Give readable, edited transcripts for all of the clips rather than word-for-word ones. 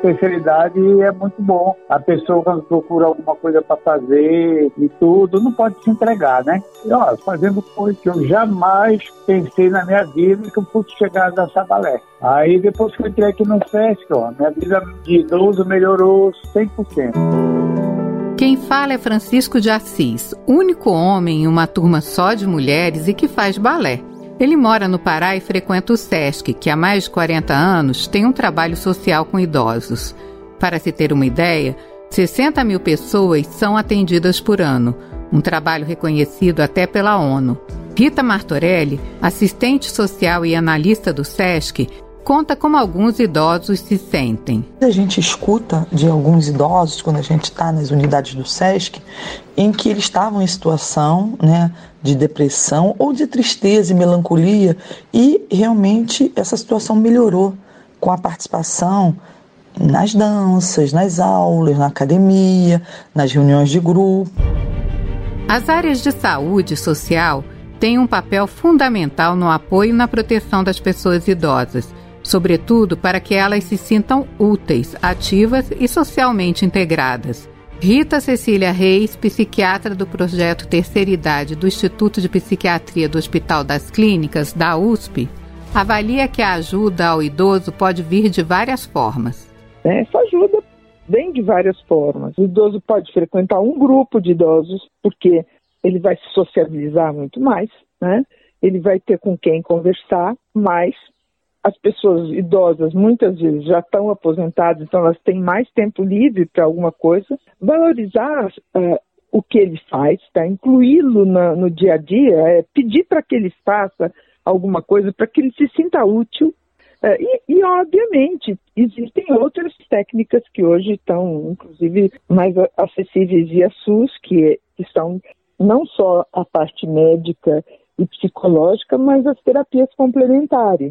terceira idade é muito bom. A pessoa, quando procura alguma coisa para fazer e tudo, não pode se entregar, né? E, fazendo coisa que eu jamais pensei na minha vida que eu fosse chegar a dançar balé. Aí, depois que eu entrei aqui no Sesc, minha vida de idoso melhorou 100%. Quem fala é Francisco de Assis, único homem em uma turma só de mulheres e que faz balé. Ele mora no Pará e frequenta o Sesc, que há mais de 40 anos tem um trabalho social com idosos. Para se ter uma ideia, 60 mil pessoas são atendidas por ano, um trabalho reconhecido até pela ONU. Rita Martorelli, assistente social e analista do Sesc, conta como alguns idosos se sentem. A gente escuta de alguns idosos, quando a gente está nas unidades do Sesc, em que eles estavam em situação, de depressão ou de tristeza e melancolia, e realmente essa situação melhorou com a participação nas danças, nas aulas, na academia, nas reuniões de grupo. As áreas de saúde social têm um papel fundamental no apoio e na proteção das pessoas idosas, sobretudo para que elas se sintam úteis, ativas e socialmente integradas. Rita Cecília Reis, psiquiatra do projeto Terceira Idade do Instituto de Psiquiatria do Hospital das Clínicas, da USP, avalia que a ajuda ao idoso pode vir de várias formas. Essa ajuda vem de várias formas. O idoso pode frequentar um grupo de idosos, porque ele vai se sociabilizar muito mais, Ele vai ter com quem conversar mais. As pessoas idosas muitas vezes já estão aposentadas, então elas têm mais tempo livre para alguma coisa. Valorizar o que ele faz, incluí-lo no dia a dia, pedir para que ele faça alguma coisa, para que ele se sinta útil. E, obviamente, existem outras técnicas que hoje estão, inclusive, mais acessíveis via SUS, que são não só a parte médica e psicológica, mas as terapias complementares,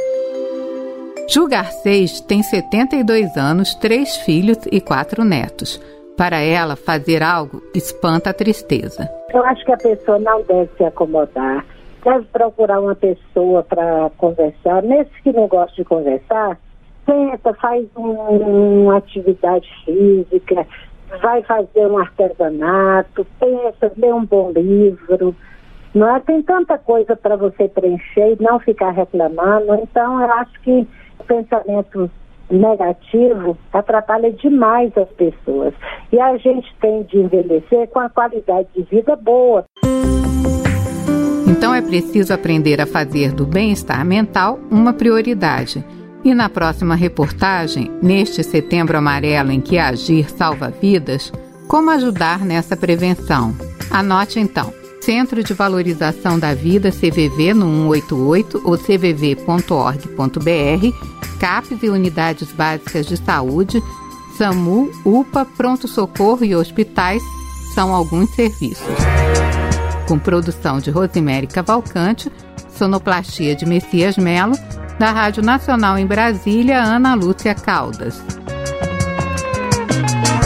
Ju Garcês tem 72 anos, 3 filhos e 4 netos. Para ela, fazer algo espanta a tristeza. Eu acho que a pessoa não deve se acomodar, deve procurar uma pessoa para conversar. Nesses que não gostam de conversar, tenta, faz uma atividade física, vai fazer um artesanato, pensa, lê um bom livro. Tem tanta coisa para você preencher e não ficar reclamando. Então, eu acho que o pensamento negativo atrapalha demais as pessoas. E a gente tem de envelhecer com a qualidade de vida boa. Então é preciso aprender a fazer do bem-estar mental uma prioridade. E na próxima reportagem, neste Setembro Amarelo em que agir salva vidas, como ajudar nessa prevenção? Anote então. Centro de Valorização da Vida, CVV, no 188 ou cvv.org.br, CAPs e Unidades Básicas de Saúde, SAMU, UPA, Pronto-Socorro e hospitais são alguns serviços. Com produção de Rosemary Cavalcante, sonoplastia de Messias Melo, da Rádio Nacional em Brasília, Ana Lúcia Caldas.